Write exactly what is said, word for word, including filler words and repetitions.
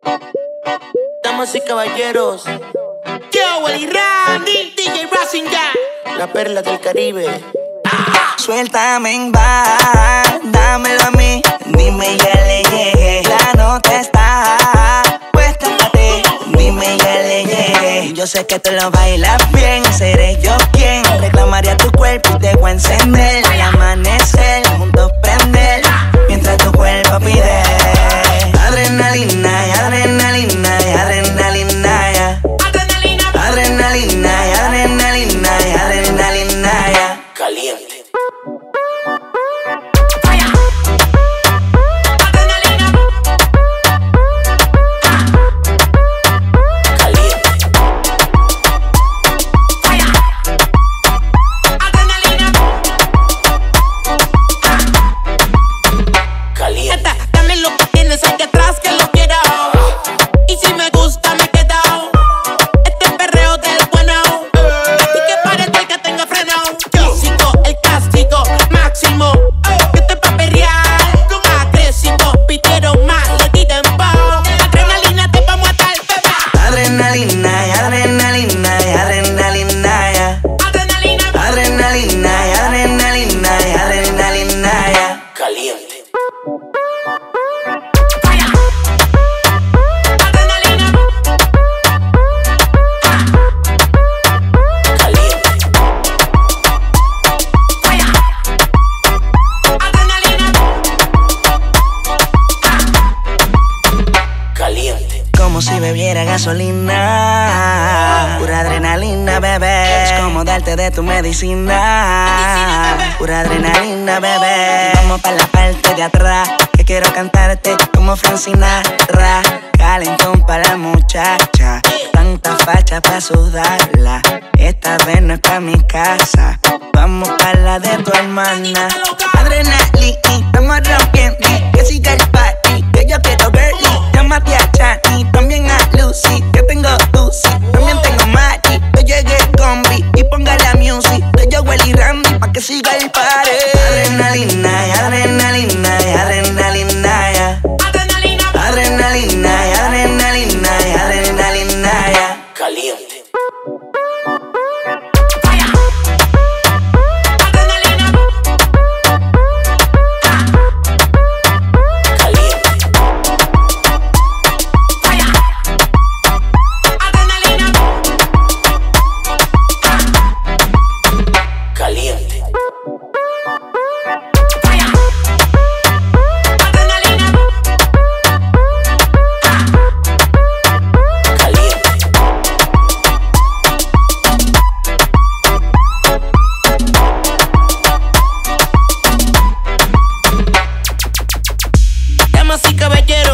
Damas y caballeros, yo, Willy Randy, D J Razinga, la perla del Caribe. Ah. Suéltame en bar, dámelo a mí, dime ya le llegué. La nota está puesta para ti, dime ya le llegué. Yo sé que tú lo bailas bien, seré yo quien reclamaría tu cuerpo y te voy a encender. Al amanecer, juntos prender, mientras tu cuerpo pide adrenalina y adrenalina y adrenalina ya. Adrenalina, adrenalina y adrenalina y adrenalina ya. Caliente. Como si bebiera gasolina, pura adrenalina, bebé. Es como darte de tu medicina, pura adrenalina, bebé. Vamos pa' la parte de atrás, que quiero cantarte como Francina Ra. Calentón pa' la muchacha, tanta facha pa' sudarla. Esta vez no es pa' mi casa, vamos pa' la de tu hermana. Adrenalina, estamos rompiendo, que siga el party, que yo quiero girly. Llámate a Chani, también a Lucy, que tengo Lucy, también tengo Mari. Yo llegué combi y ponga la music de yo, Willy Randy, pa' que siga el party. Adrenalina y adrenalina y adrenalina ya. Adrenalina, adrenalina y adrenalina y adrenalina ya. Caliente. Damas y caballeros,